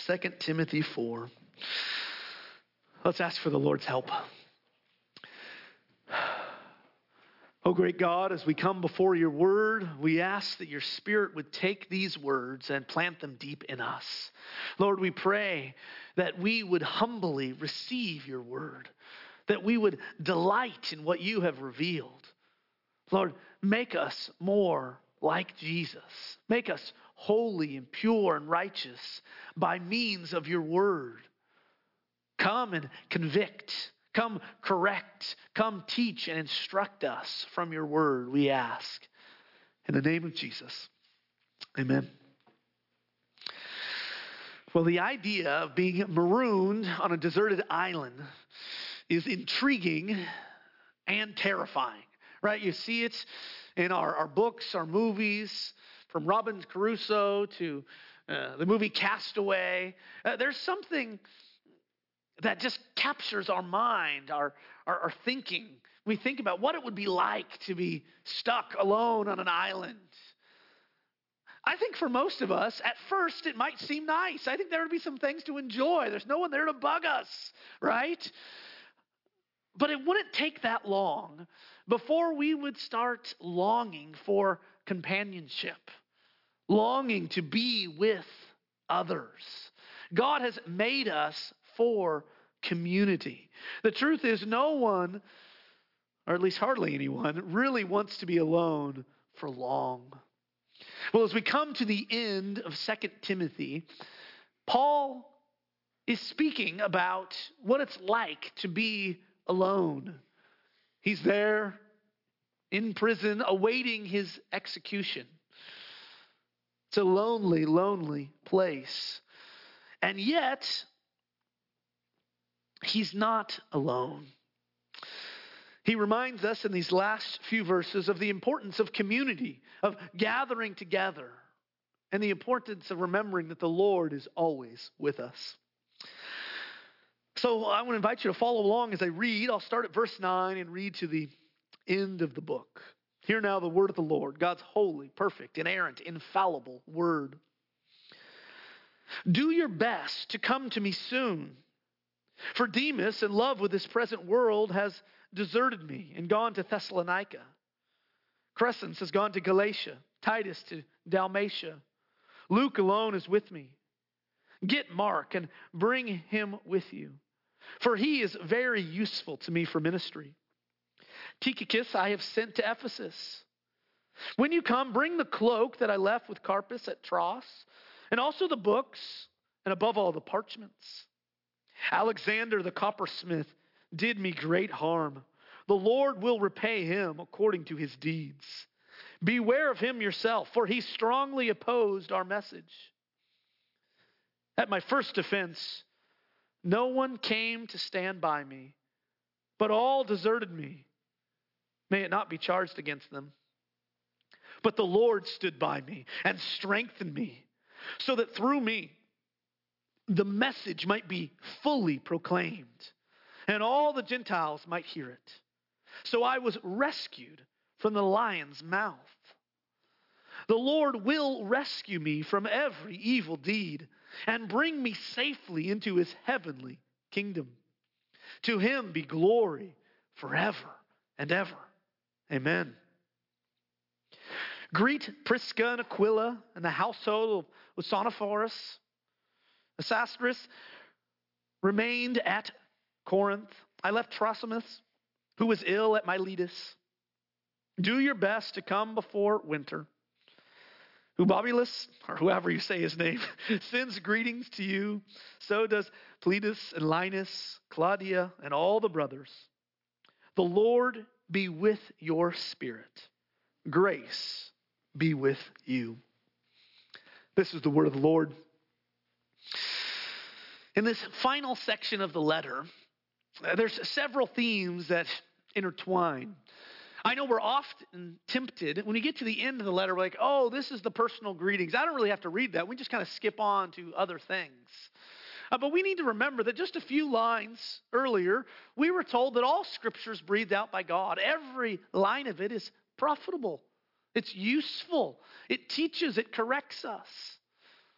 2 Timothy 4. Let's ask for the Lord's help. Oh, great God, as we come before your word, we ask that your Spirit would take these words and plant them deep in us. Lord, we pray that we would humbly receive your word, that we would delight in what you have revealed. Lord, make us more like Jesus. Make us holy and pure and righteous by means of your word. Come and convict. Come correct. Come teach and instruct us from your word, we ask. In the name of Jesus. Amen. Well, the idea of being marooned on a deserted island is intriguing and terrifying, right? You see it in our books, our movies, from Robinson Crusoe to the movie Castaway. There's something that just captures our mind, our thinking. We think about what it would be like to be stuck alone on an island. I think for most of us, at first, it might seem nice. I think there would be some things to enjoy. There's no one there to bug us, right? But it wouldn't take that long before we would start longing for companionship, longing to be with others. God has made us for community. The truth is, no one, or at least hardly anyone, really wants to be alone for long. Well, as we come to the end of 2 Timothy, Paul is speaking about what it's like to be alone. He's there in prison awaiting his execution. It's a lonely, lonely place. And yet, he's not alone. He reminds us in these last few verses of the importance of community, of gathering together, and the importance of remembering that the Lord is always with us. So I want to invite you to follow along as I read. I'll start at verse 9 and read to the end of the book. Hear now the word of the Lord, God's holy, perfect, inerrant, infallible word. Do your best to come to me soon. For Demas, in love with this present world, has deserted me and gone to Thessalonica. Crescens has gone to Galatia, Titus to Dalmatia. Luke alone is with me. Get Mark and bring him with you, for he is very useful to me for ministry. Tychicus I have sent to Ephesus. When you come, bring the cloak that I left with Carpus at Troas, and also the books, and above all the parchments. Alexander the coppersmith did me great harm. The Lord will repay him according to his deeds. Beware of him yourself, for he strongly opposed our message. At my first offense, no one came to stand by me, but all deserted me. May it not be charged against them. But the Lord stood by me and strengthened me, so that through me the message might be fully proclaimed, and all the Gentiles might hear it. So I was rescued from the lion's mouth. The Lord will rescue me from every evil deed and bring me safely into his heavenly kingdom. To him be glory forever and ever. Amen. Greet Prisca and Aquila and the household of Onesiphorus. Asastris remained at Corinth. I left Trophimus, who was ill at Miletus. Do your best to come before winter. Eubobulus, or whoever you say his name, sends greetings to you. So does Cletus and Linus, Claudia, and all the brothers. The Lord be with your spirit. Grace be with you. This is the word of the Lord. In this final section of the letter, there's several themes that intertwine. I know we're often tempted, when we get to the end of the letter, we're like, oh, this is the personal greetings. I don't really have to read that. We just kind of skip on to other things. But we need to remember that just a few lines earlier, we were told that all Scripture is breathed out by God. Every line of it is profitable. It's useful. It teaches. It corrects us.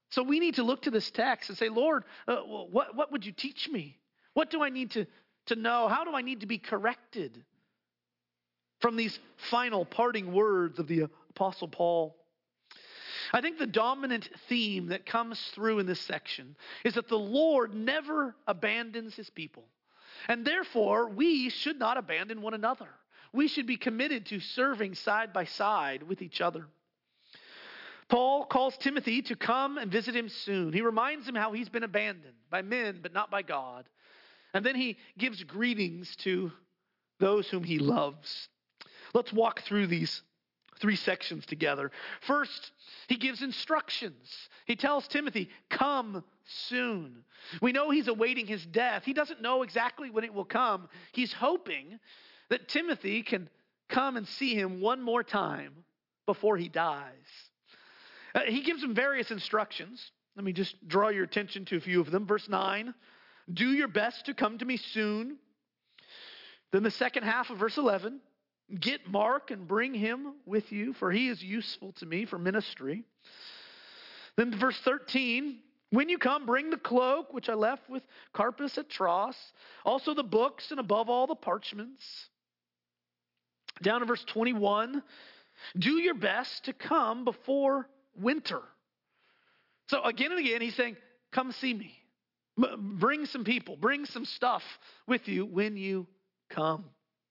So we need to look to this text and say, Lord, what would you teach me? What do I need to know? How do I need to be corrected from these final parting words of the Apostle Paul? I think the dominant theme that comes through in this section is that the Lord never abandons his people. And therefore, we should not abandon one another. We should be committed to serving side by side with each other. Paul calls Timothy to come and visit him soon. He reminds him how he's been abandoned by men, but not by God. And then he gives greetings to those whom he loves. Let's walk through these 3 sections together. First, he gives instructions. He tells Timothy, come soon. We know he's awaiting his death. He doesn't know exactly when it will come. He's hoping that Timothy can come and see him one more time before he dies. He gives him various instructions. Let me just draw your attention to a few of them. Verse 9, do your best to come to me soon. Then the second half of verse 11, get Mark and bring him with you, for he is useful to me for ministry. Then verse 13, when you come, bring the cloak which I left with Carpus at Troas, also the books, and above all the parchments. Down to verse 21, do your best to come before winter. So again and again, he's saying, come see me. Bring some people, bring some stuff with you when you come.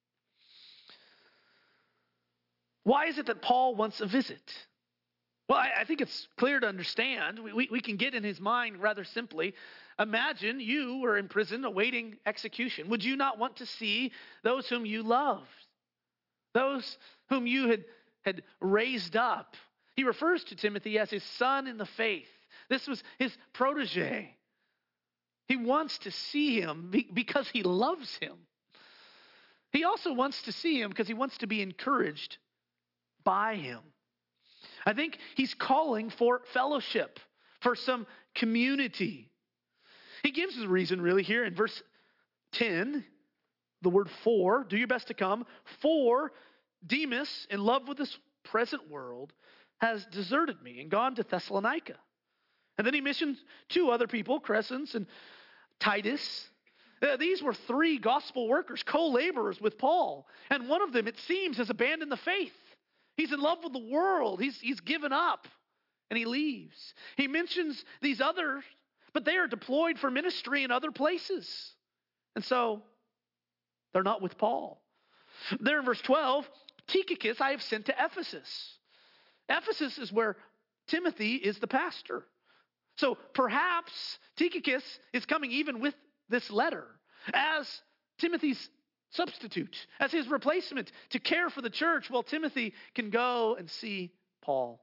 Why is it that Paul wants a visit? Well, I think it's clear to understand. We can get in his mind rather simply. Imagine you were in prison awaiting execution. Would you not want to see those whom you loved? Those whom you had raised up? He refers to Timothy as his son in the faith. This was his protege. He wants to see him because he loves him. He also wants to see him because he wants to be encouraged by him. I think he's calling for fellowship, for some community. He gives the reason really here in verse 10, the word for, do your best to come. For Demas, in love with this present world, has deserted me and gone to Thessalonica. And then he mentions 2 other people, Crescens and Titus. These were 3 gospel workers, co-laborers with Paul. And one of them, it seems, has abandoned the faith. He's in love with the world. He's given up and he leaves. He mentions these others, but they are deployed for ministry in other places. And so they're not with Paul. There in verse 12, Tychicus I have sent to Ephesus. Ephesus is where Timothy is the pastor. So perhaps Tychicus is coming even with this letter as Timothy's substitute, as his replacement to care for the church while Timothy can go and see Paul.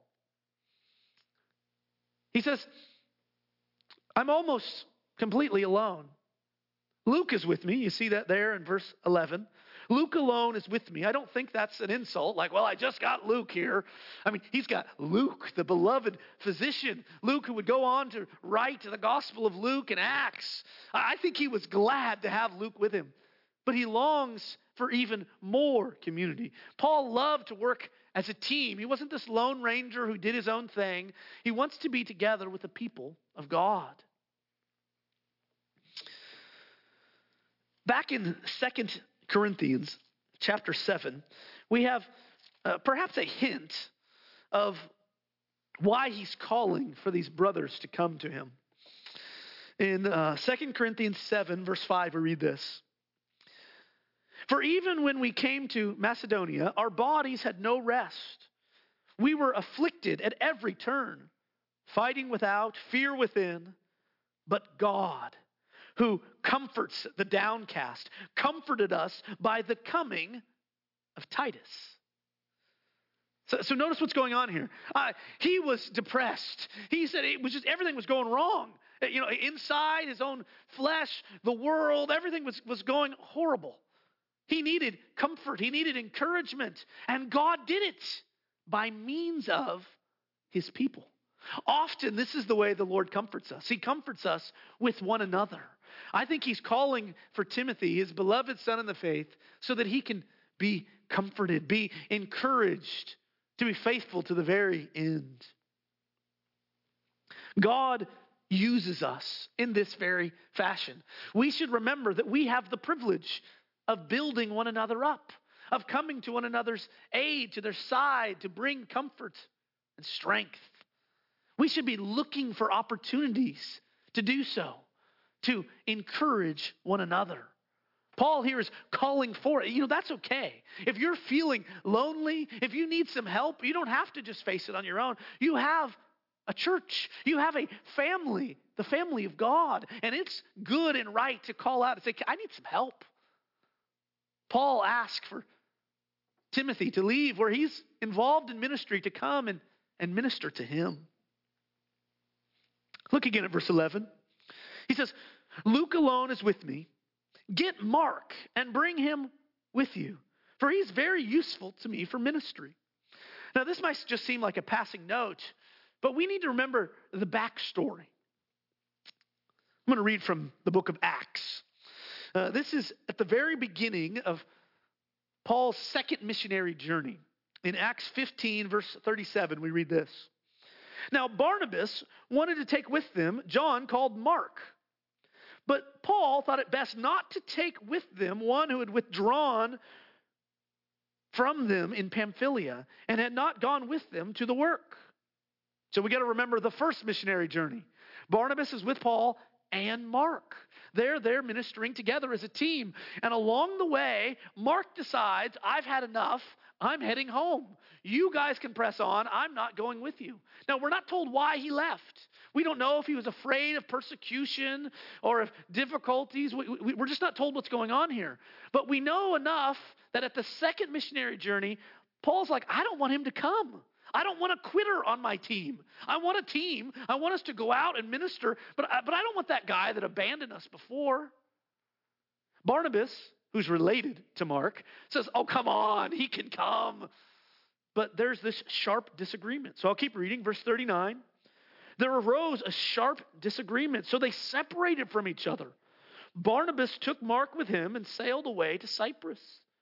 He says, I'm almost completely alone. Luke is with me. You see that there in verse 11. Luke alone is with me. I don't think that's an insult. Like, well, I just got Luke here. I mean, he's got Luke, the beloved physician. Luke, who would go on to write the Gospel of Luke and Acts. I think he was glad to have Luke with him. But he longs for even more community. Paul loved to work as a team. He wasn't this lone ranger who did his own thing. He wants to be together with the people of God. Back in 2 Corinthians chapter 7, we have perhaps a hint of why he's calling for these brothers to come to him. In 2 Corinthians 7, verse 5, we read this. For even when we came to Macedonia, our bodies had no rest. We were afflicted at every turn, fighting without, fear within. But God, who comforts the downcast, comforted us by the coming of Titus. So notice what's going on here. He was depressed. He said it was just everything was going wrong. You know, inside his own flesh, the world, everything was going horrible. He needed comfort. He needed encouragement. And God did it by means of his people. Often this is the way the Lord comforts us. He comforts us with one another. I think he's calling for Timothy, his beloved son in the faith, so that he can be comforted, be encouraged to be faithful to the very end. God uses us in this very fashion. We should remember that we have the privilege of building one another up, of coming to one another's aid, to their side, to bring comfort and strength. We should be looking for opportunities to do so, to encourage one another. Paul here is calling for it. That's okay. If you're feeling lonely, if you need some help, you don't have to just face it on your own. You have a church. You have a family, the family of God. And it's good and right to call out and say, I need some help. Paul asked for Timothy to leave where he's involved in ministry to come and minister to him. Look again at verse 11. He says, Luke alone is with me. Get Mark and bring him with you, for he's very useful to me for ministry. Now, this might just seem like a passing note, but we need to remember the backstory. I'm going to read from the book of Acts. This is at the very beginning of Paul's second missionary journey. In Acts 15, verse 37, we read this. Now, Barnabas wanted to take with them John called Mark. But Paul thought it best not to take with them one who had withdrawn from them in Pamphylia and had not gone with them to the work. So we got to remember the first missionary journey. Barnabas is with Paul and Mark. They're ministering together as a team. And along the way, Mark decides, I've had enough. I'm heading home. You guys can press on. I'm not going with you. Now, we're not told why he left. We don't know if he was afraid of persecution or of difficulties. We're just not told what's going on here. But we know enough that at the second missionary journey, Paul's like, I don't want him to come. I don't want a quitter on my team. I want a team. I want us to go out and minister, but I don't want that guy that abandoned us before. Barnabas, who's related to Mark, says, oh, come on, he can come. But there's this sharp disagreement. So I'll keep reading. Verse 39. There arose a sharp disagreement, so they separated from each other. Barnabas took Mark with him and sailed away to Cyprus.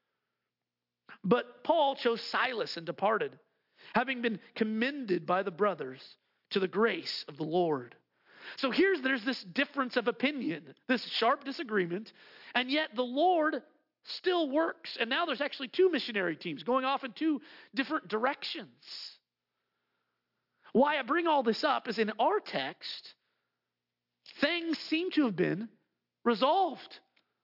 But Paul chose Silas and departed, having been commended by the brothers to the grace of the Lord. So there's this difference of opinion, this sharp disagreement, and yet the Lord still works. And now there's actually two missionary teams going off in two different directions. Why I bring all this up is in our text, things seem to have been resolved.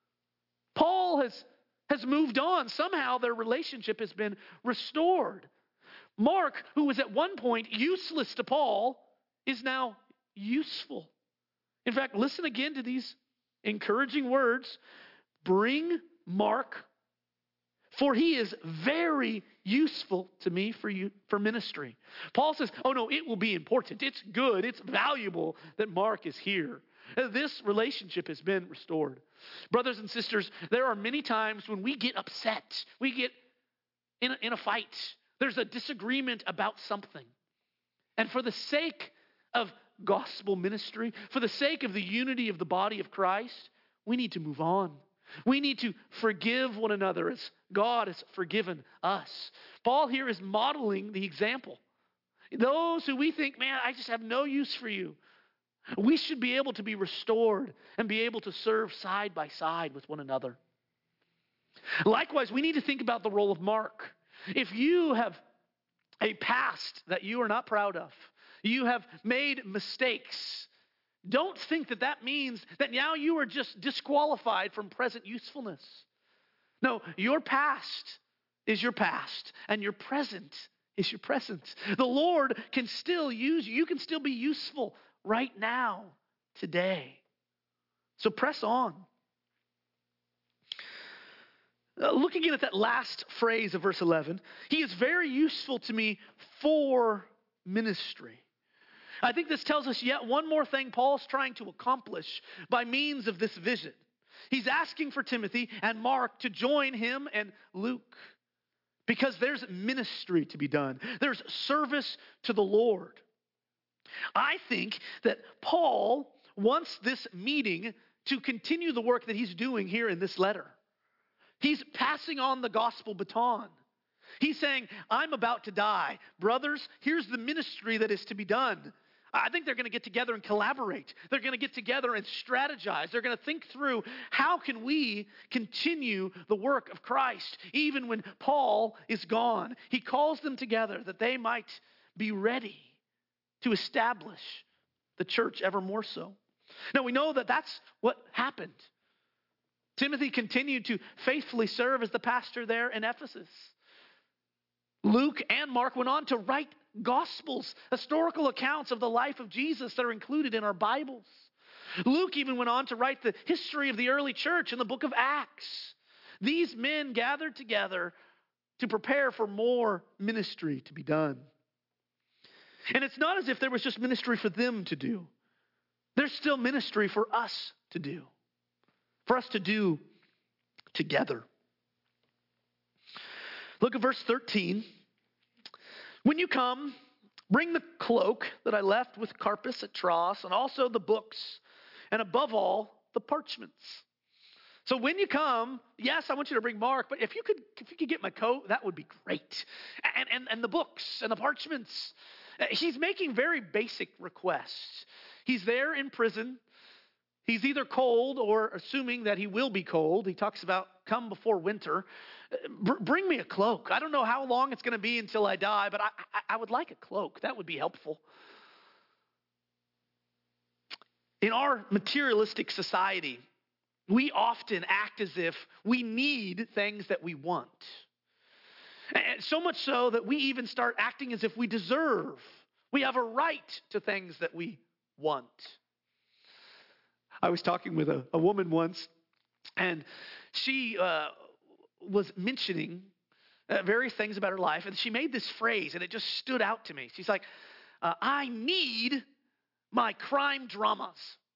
Paul has moved on. Somehow their relationship has been restored. Mark, who was at one point useless to Paul, is now useful. In fact, listen again to these encouraging words. Bring Mark, for he is very useful to me for ministry. Paul says, oh no, it will be important. It's good. It's valuable that Mark is here. This relationship has been restored. Brothers and sisters, there are many times when we get upset. We get in a fight. There's a disagreement about something. And for the sake of gospel ministry, for the sake of the unity of the body of Christ, we need to move on. We need to forgive one another as God has forgiven us. Paul here is modeling the example. Those who we think, man, I just have no use for you. We should be able to be restored and be able to serve side by side with one another. Likewise, we need to think about the role of Mark. If you have a past that you are not proud of, you have made mistakes, don't think that means that now you are just disqualified from present usefulness. No, your past is your past, and your present is your present. The Lord can still use you. You can still be useful right now, today. So press on. Looking at that last phrase of verse 11, he is very useful to me for ministry. I think this tells us yet one more thing Paul's trying to accomplish by means of this visit. He's asking for Timothy and Mark to join him and Luke because there's ministry to be done. There's service to the Lord. I think that Paul wants this meeting to continue the work that he's doing here in this letter. He's passing on the gospel baton. He's saying, I'm about to die. Brothers, here's the ministry that is to be done. I think they're going to get together and collaborate. They're going to get together and strategize. They're going to think through, how can we continue the work of Christ even when Paul is gone? He calls them together that they might be ready to establish the church ever more so. Now we know that that's what happened. Timothy continued to faithfully serve as the pastor there in Ephesus. Luke and Mark went on to write Gospels, historical accounts of the life of Jesus that are included in our Bibles. Luke even went on to write the history of the early church in the book of Acts. These men gathered together to prepare for more ministry to be done. And it's not as if there was just ministry for them to do. There's still ministry for us to do. For us to do together. Look at verse 13. When you come, bring the cloak that I left with Carpus at Troas, and also the books, and above all, the parchments. So when you come, yes, I want you to bring Mark, but if you could get my coat, that would be great. And the books and the parchments. He's making very basic requests. He's there in prison. He's either cold or assuming that he will be cold. He talks about come before winter. Bring me a cloak. I don't know how long it's going to be until I die, but I would like a cloak. That would be helpful. In our materialistic society, we often act as if we need things that we want. And so much so that we even start acting as if we deserve. We have a right to things that we want. I was talking with a woman once, and she was mentioning various things about her life, and she made this phrase, and it just stood out to me. She's like, I need my crime dramas.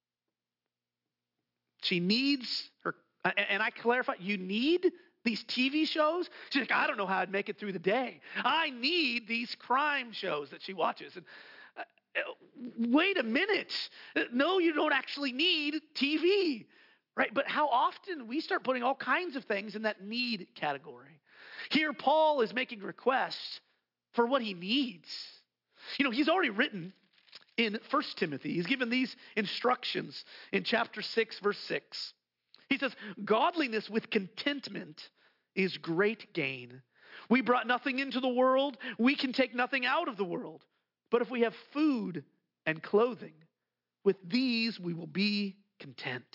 She needs her, and I clarify, you need these TV shows? She's like, I don't know how I'd make it through the day. I need these crime shows that she watches. And wait a minute. No, you don't actually need TV, right? But how often we start putting all kinds of things in that need category. Here, Paul is making requests for what he needs. You know, he's already written in 1 Timothy. He's given these instructions in chapter 6, verse 6. He says, godliness with contentment is great gain. We brought nothing into the world. We can take nothing out of the world. But if we have food and clothing, with these we will be content.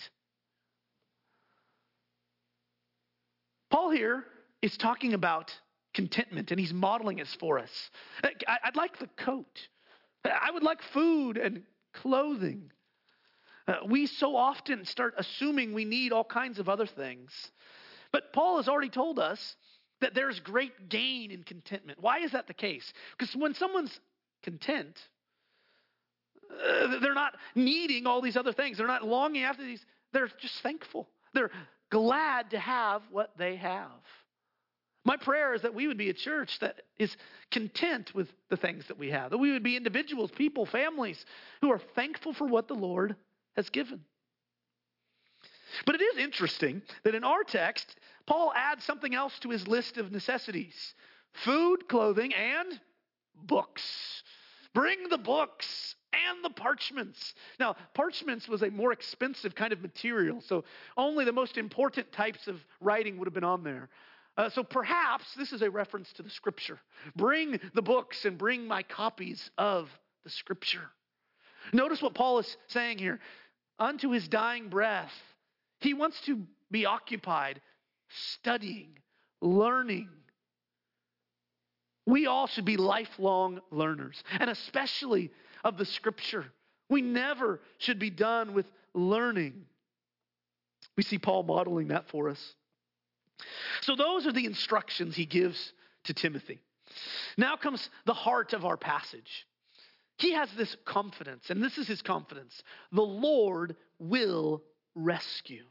Paul here is talking about contentment, and he's modeling it for us. I'd like the coat. I would like food and clothing. We so often start assuming we need all kinds of other things. But Paul has already told us that there's great gain in contentment. Why is that the case? Because when someone's content, they're not needing all these other things. They're not longing after these. They're just thankful. They're glad to have what they have. My prayer is that we would be a church that is content with the things that we have. That we would be individuals, people, families who are thankful for what the Lord has given. But it is interesting that in our text, Paul adds something else to his list of necessities. Food, clothing, and books. Bring the books and the parchments. Now, parchments was a more expensive kind of material, so only the most important types of writing would have been on there. So perhaps this is a reference to the Scripture. Bring the books and bring my copies of the Scripture. Notice what Paul is saying here. Unto his dying breath, he wants to be occupied studying, learning. We all should be lifelong learners, and especially of the Scripture. We never should be done with learning. We see Paul modeling that for us. So those are the instructions he gives to Timothy. Now comes the heart of our passage. He has this confidence, and this is his confidence. The Lord will rescue.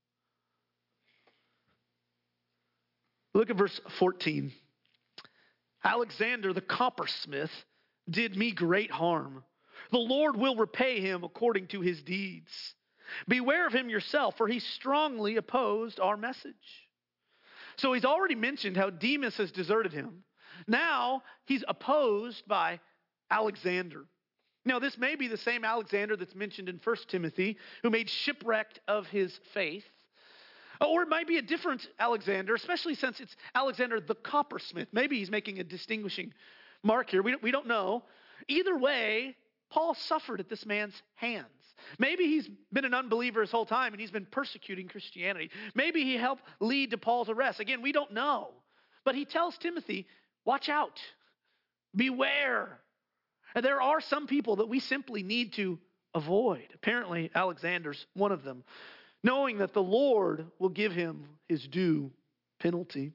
Look at verse 14. Alexander the coppersmith did me great harm. The Lord will repay him according to his deeds. Beware of him yourself, for he strongly opposed our message. So he's already mentioned how Demas has deserted him. Now he's opposed by Alexander. Now, this may be the same Alexander that's mentioned in 1 Timothy, who made shipwreck of his faith. Or it might be a different Alexander, especially since it's Alexander the coppersmith. Maybe he's making a distinguishing mark here. We don't know. Either way, Paul suffered at this man's hands. Maybe he's been an unbeliever his whole time and he's been persecuting Christianity. Maybe he helped lead to Paul's arrest. Again, we don't know. But he tells Timothy, watch out, beware. And there are some people that we simply need to avoid. Apparently, Alexander's one of them, knowing that the Lord will give him his due penalty.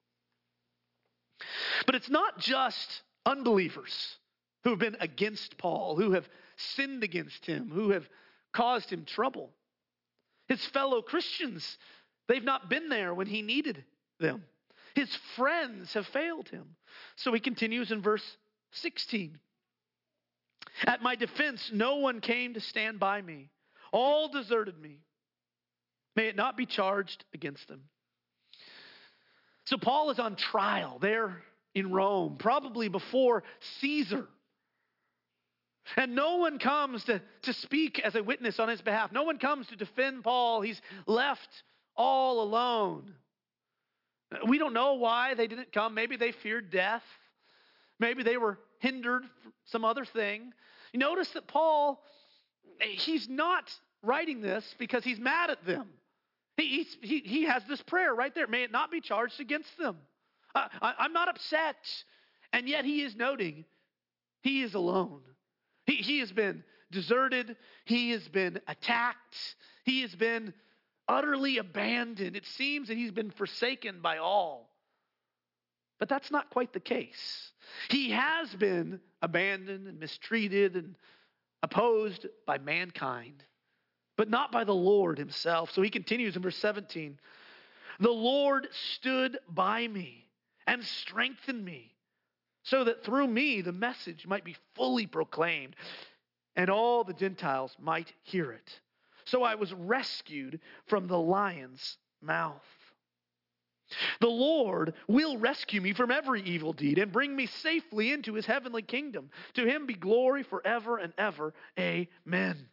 But it's not just unbelievers who have been against Paul, who have sinned against him, who have caused him trouble. His fellow Christians, they've not been there when he needed them. His friends have failed him. So he continues in verse 16. At my defense, no one came to stand by me. All deserted me. May it not be charged against them. So Paul is on trial there in Rome, probably before Caesar. And no one comes to speak as a witness on his behalf. No one comes to defend Paul. He's left all alone. We don't know why they didn't come. Maybe they feared death. Maybe they were hindered from some other thing. You notice that Paul, he's not writing this because he's mad at them. He has this prayer right there. May it not be charged against them. I'm not upset. And yet he is noting he is alone. He has been deserted. He has been attacked. He has been utterly abandoned. It seems that he's been forsaken by all. But that's not quite the case. He has been abandoned and mistreated and opposed by mankind, but not by the Lord himself. So he continues in verse 17. The Lord stood by me and strengthened me, so that through me the message might be fully proclaimed and all the Gentiles might hear it. So I was rescued from the lion's mouth. The Lord will rescue me from every evil deed and bring me safely into his heavenly kingdom. To him be glory forever and ever. Amen.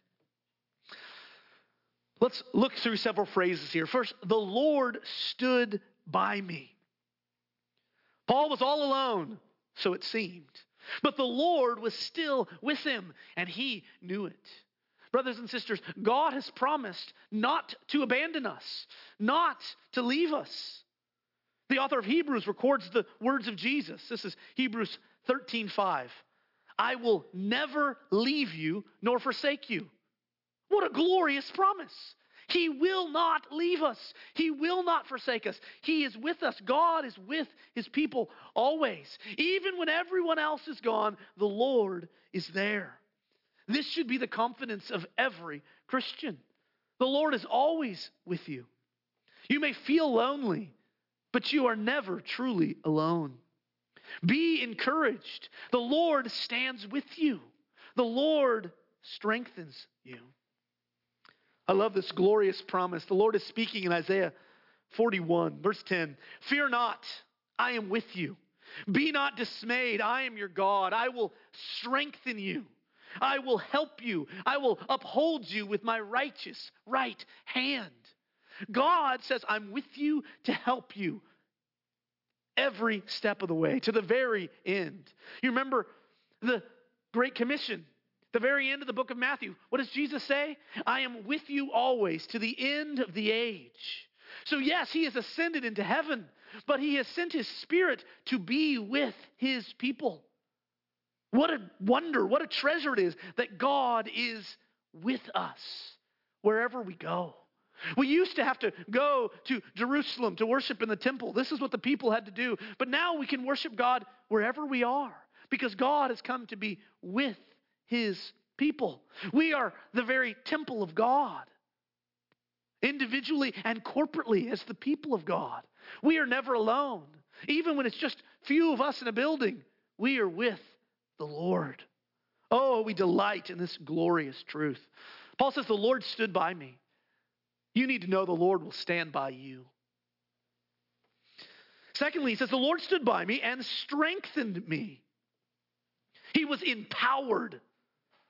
Let's look through several phrases here. First, the Lord stood by me. Paul was all alone, so it seemed. But the Lord was still with him, and he knew it. Brothers and sisters, God has promised not to abandon us, not to leave us. The author of Hebrews records the words of Jesus. This is Hebrews 13:5. I will never leave you nor forsake you. What a glorious promise. He will not leave us. He will not forsake us. He is with us. God is with his people always. Even when everyone else is gone, the Lord is there. This should be the confidence of every Christian. The Lord is always with you. You may feel lonely, but you are never truly alone. Be encouraged. The Lord stands with you. The Lord strengthens you. I love this glorious promise. The Lord is speaking in Isaiah 41, verse 10. Fear not, I am with you. Be not dismayed, I am your God. I will strengthen you. I will help you. I will uphold you with my righteous right hand. God says, I'm with you to help you every step of the way, to the very end. You remember the Great Commission, the very end of the book of Matthew. What does Jesus say? I am with you always to the end of the age. So yes, he has ascended into heaven, but he has sent his Spirit to be with his people. What a wonder, what a treasure it is that God is with us wherever we go. We used to have to go to Jerusalem to worship in the temple. This is what the people had to do. But now we can worship God wherever we are because God has come to be with his people. We are the very temple of God, individually and corporately as the people of God. We are never alone. Even when it's just few of us in a building, we are with the Lord. Oh, we delight in this glorious truth. Paul says, the Lord stood by me. You need to know the Lord will stand by you. Secondly, he says, the Lord stood by me and strengthened me. He was empowered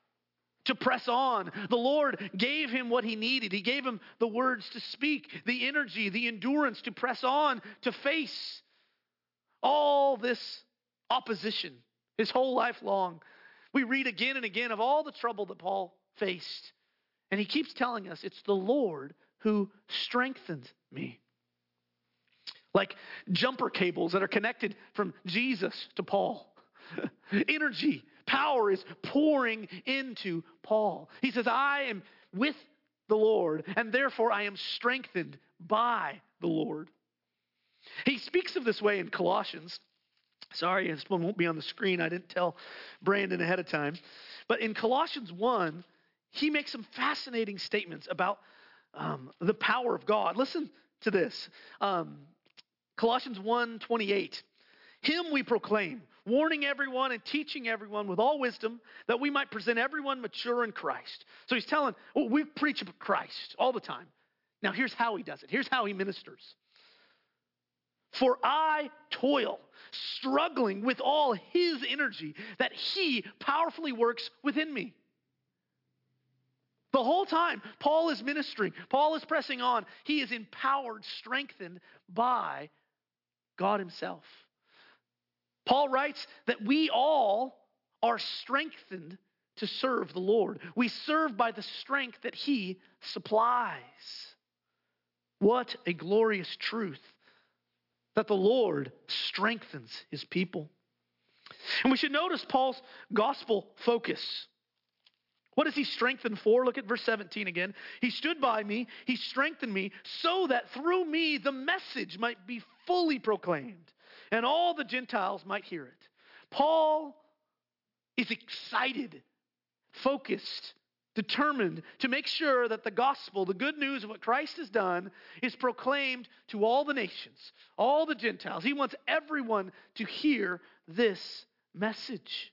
to press on. The Lord gave him what he needed. He gave him the words to speak, the energy, the endurance to press on, to face all this opposition his whole life long. We read again and again of all the trouble that Paul faced. And he keeps telling us it's the Lord who strengthened me. Like jumper cables that are connected from Jesus to Paul. Energy, power is pouring into Paul. He says, I am with the Lord, and therefore I am strengthened by the Lord. He speaks of this way in Colossians. Sorry, this one won't be on the screen. I didn't tell Brandon ahead of time. But in Colossians 1, he makes some fascinating statements about the power of God. Listen to this. Colossians 1:28. Him we proclaim, warning everyone and teaching everyone with all wisdom, that we might present everyone mature in Christ. So he's telling, we preach about Christ all the time. Now here's how he does it. Here's how he ministers. For I toil, struggling with all his energy that he powerfully works within me. The whole time, Paul is ministering. Paul is pressing on. He is empowered, strengthened by God himself. Paul writes that we all are strengthened to serve the Lord. We serve by the strength that he supplies. What a glorious truth that the Lord strengthens his people. And we should notice Paul's gospel focus. What is he strengthened for? Look at verse 17 again. He stood by me, he strengthened me, so that through me the message might be fully proclaimed, and all the Gentiles might hear it. Paul is excited, focused, determined to make sure that the gospel, the good news of what Christ has done, is proclaimed to all the nations, all the Gentiles. He wants everyone to hear this message.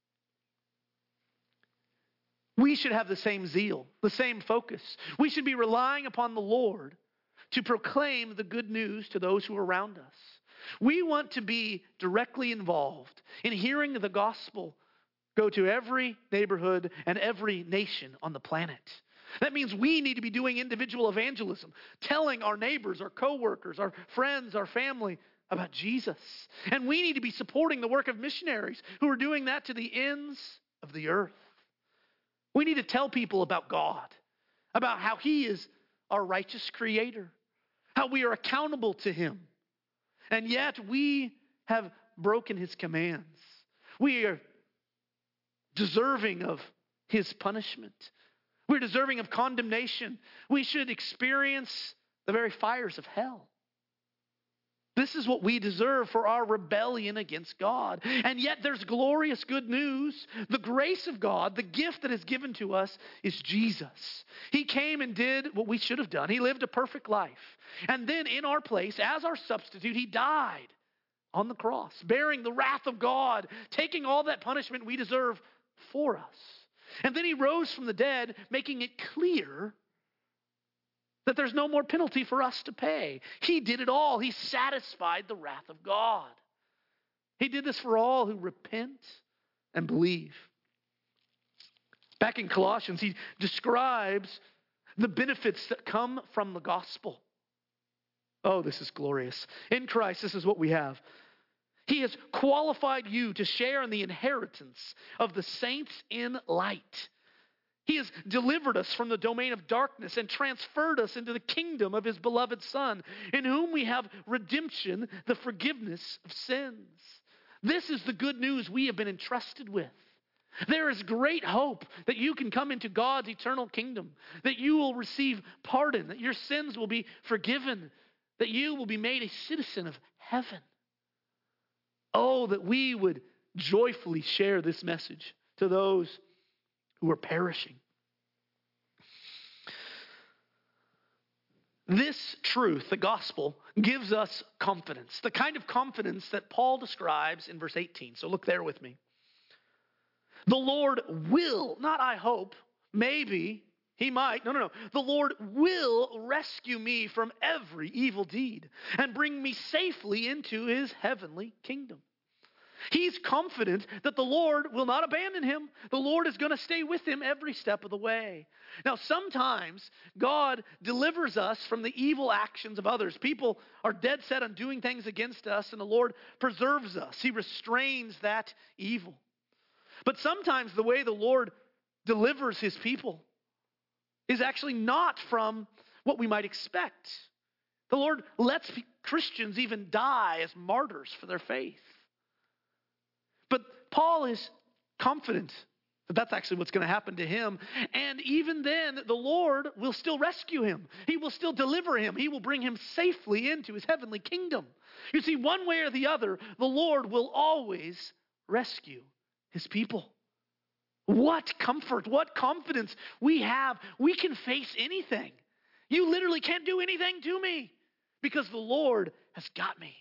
We should have the same zeal, the same focus. We should be relying upon the Lord to proclaim the good news to those who are around us. We want to be directly involved in hearing the gospel go to every neighborhood and every nation on the planet. That means we need to be doing individual evangelism, telling our neighbors, our coworkers, our friends, our family about Jesus. And we need to be supporting the work of missionaries who are doing that to the ends of the earth. We need to tell people about God, about how he is our righteous creator, how we are accountable to him. And yet we have broken his commands. We are deserving of his punishment. We're deserving of condemnation. We should experience the very fires of hell. This is what we deserve for our rebellion against God. And yet there's glorious good news. The grace of God, the gift that is given to us, is Jesus. He came and did what we should have done. He lived a perfect life. And then in our place, as our substitute, he died on the cross, bearing the wrath of God, taking all that punishment we deserve for us. And then he rose from the dead, making it clear that there's no more penalty for us to pay. He did it all. He satisfied the wrath of God. He did this for all who repent and believe. Back in Colossians, he describes the benefits that come from the gospel. Oh, this is glorious. In Christ, this is what we have. He has qualified you to share in the inheritance of the saints in light. He has delivered us from the domain of darkness and transferred us into the kingdom of his beloved Son, in whom we have redemption, the forgiveness of sins. This is the good news we have been entrusted with. There is great hope that you can come into God's eternal kingdom, that you will receive pardon, that your sins will be forgiven, that you will be made a citizen of heaven. Oh, that we would joyfully share this message to those who are perishing. This truth, the gospel, gives us confidence. The kind of confidence that Paul describes in verse 18. So look there with me. The Lord will, not I hope, maybe, he might. No. The Lord will rescue me from every evil deed and bring me safely into his heavenly kingdom. He's confident that the Lord will not abandon him. The Lord is going to stay with him every step of the way. Now, sometimes God delivers us from the evil actions of others. People are dead set on doing things against us, and the Lord preserves us. He restrains that evil. But sometimes the way the Lord delivers his people is actually not from what we might expect. The Lord lets Christians even die as martyrs for their faith. But Paul is confident that that's actually what's going to happen to him. And even then, the Lord will still rescue him. He will still deliver him. He will bring him safely into his heavenly kingdom. You see, one way or the other, the Lord will always rescue his people. What comfort, what confidence we have. We can face anything. You literally can't do anything to me because the Lord has got me.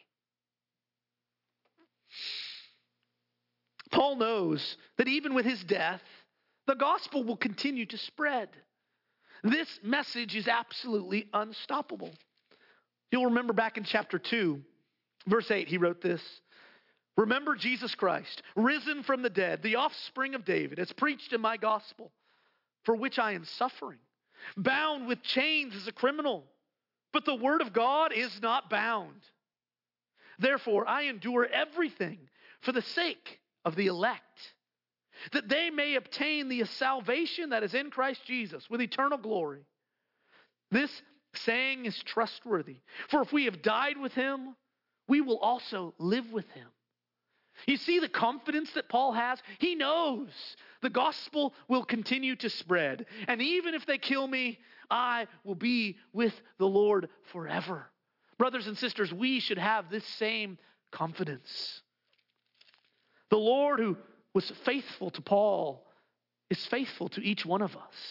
Paul knows that even with his death, the gospel will continue to spread. This message is absolutely unstoppable. You'll remember back in chapter 2, verse 8, he wrote this. Remember Jesus Christ, risen from the dead, the offspring of David, as preached in my gospel, for which I am suffering, bound with chains as a criminal. But the word of God is not bound. Therefore, I endure everything for the sake of the elect, that they may obtain the salvation that is in Christ Jesus with eternal glory. This saying is trustworthy, for if we have died with him, we will also live with him. You see the confidence that Paul has? He knows the gospel will continue to spread. And even if they kill me, I will be with the Lord forever. Brothers and sisters, we should have this same confidence. The Lord who was faithful to Paul is faithful to each one of us.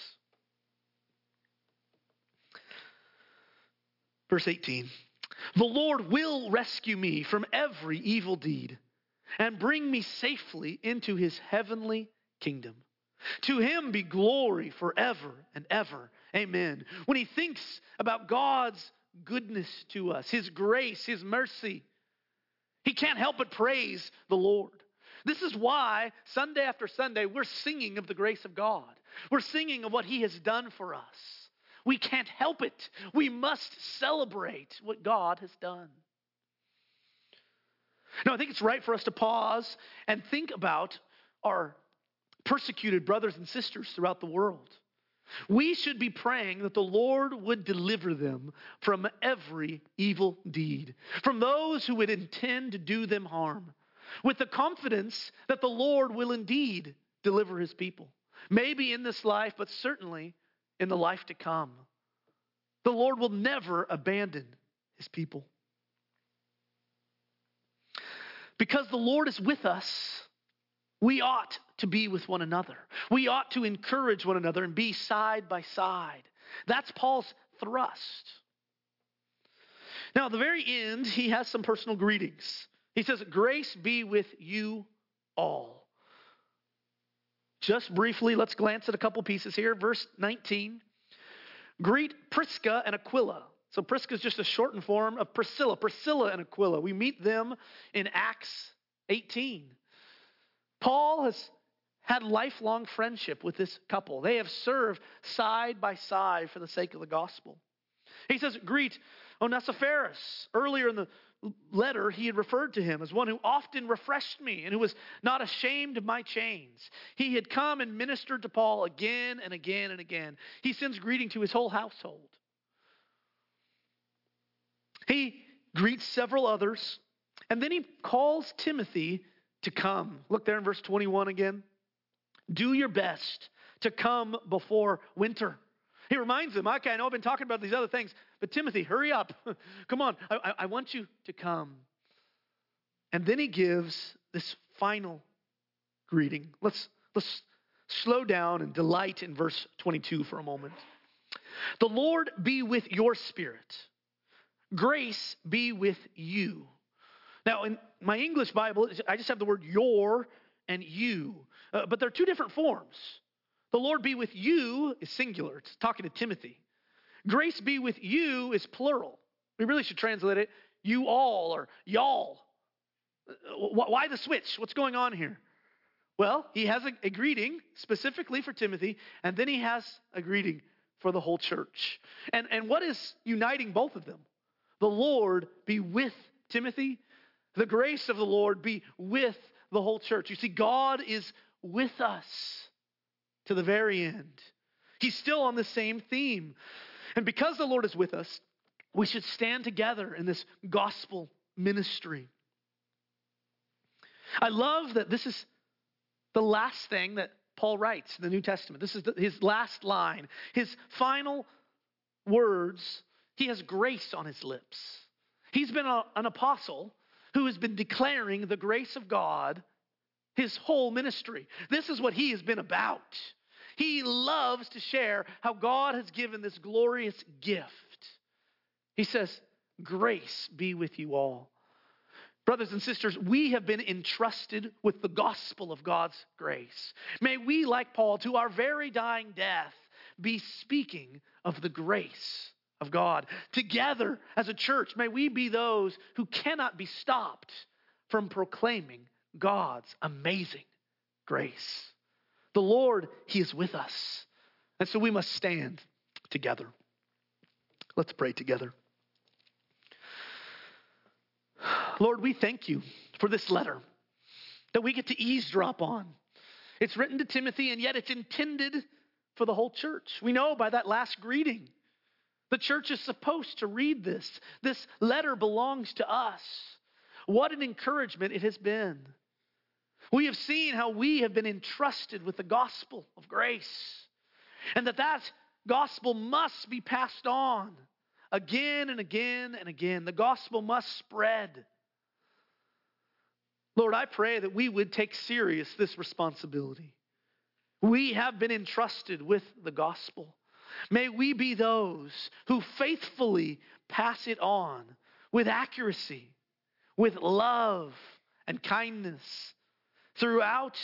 Verse 18, the Lord will rescue me from every evil deed and bring me safely into his heavenly kingdom. To him be glory forever and ever. Amen. When he thinks about God's goodness to us, his grace, his mercy, he can't help but praise the Lord. This is why Sunday after Sunday we're singing of the grace of God. We're singing of what he has done for us. We can't help it. We must celebrate what God has done. Now, I think it's right for us to pause and think about our persecuted brothers and sisters throughout the world. We should be praying that the Lord would deliver them from every evil deed, from those who would intend to do them harm, with the confidence that the Lord will indeed deliver his people. Maybe in this life, but certainly in the life to come. The Lord will never abandon his people. Because the Lord is with us, we ought to be with one another. We ought to encourage one another and be side by side. That's Paul's thrust. Now, at the very end, he has some personal greetings. He says, grace be with you all. Just briefly, let's glance at a couple pieces here. Verse 19, greet Prisca and Aquila. So Prisca is just a shortened form of Priscilla. Priscilla and Aquila. We meet them in Acts 18. Paul has had lifelong friendship with this couple. They have served side by side for the sake of the gospel. He says, greet Onesiphorus. Earlier in the letter, he had referred to him as one who often refreshed me and who was not ashamed of my chains. He had come and ministered to Paul again and again and again. He sends greeting to his whole household. He greets several others, and then he calls Timothy to come. Look there in verse 21 again. Do your best to come before winter. He reminds them, okay, I know I've been talking about these other things, but Timothy, hurry up. Come on, I want you to come. And then he gives this final greeting. Let's slow down and delight in verse 22 for a moment. The Lord be with your spirit. Grace be with you. Now, in my English Bible, I just have the word your and you. But they're two different forms. The Lord be with you is singular. It's talking to Timothy. Grace be with you is plural. We really should translate it you all or y'all. Why the switch? What's going on here? Well, he has a greeting specifically for Timothy, and then he has a greeting for the whole church. And what is uniting both of them? The Lord be with Timothy. The grace of the Lord be with the whole church. You see, God is with us to the very end. He's still on the same theme. And because the Lord is with us, we should stand together in this gospel ministry. I love that this is the last thing that Paul writes in the New Testament. This is his last line. His final words, he has grace on his lips. He's been an apostle who has been declaring the grace of God his whole ministry. This is what he has been about. He loves to share how God has given this glorious gift. He says, grace be with you all. Brothers and sisters, we have been entrusted with the gospel of God's grace. May we, like Paul, to our very dying death, be speaking of the grace of God. Together as a church, may we be those who cannot be stopped from proclaiming God's amazing grace. The Lord, He is with us. And so we must stand together. Let's pray together. Lord, we thank you for this letter that we get to eavesdrop on. It's written to Timothy, and yet it's intended for the whole church. We know by that last greeting, the church is supposed to read this. This letter belongs to us. What an encouragement it has been. We have seen how we have been entrusted with the gospel of grace, and that gospel must be passed on again and again and again. The gospel must spread. Lord, I pray that we would take serious this responsibility. We have been entrusted with the gospel. May we be those who faithfully pass it on with accuracy, with love and kindness throughout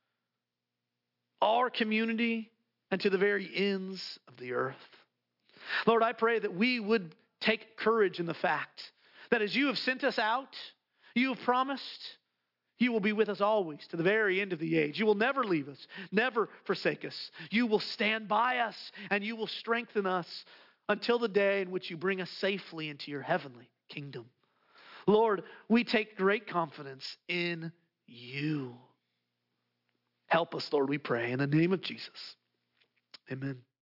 our community and to the very ends of the earth. Lord, I pray that we would take courage in the fact that as you have sent us out, you have promised you will be with us always to the very end of the age. You will never leave us, never forsake us. You will stand by us and you will strengthen us until the day in which you bring us safely into your heavenly kingdom. Lord, we take great confidence in you. Help us, Lord, we pray, in the name of Jesus. Amen.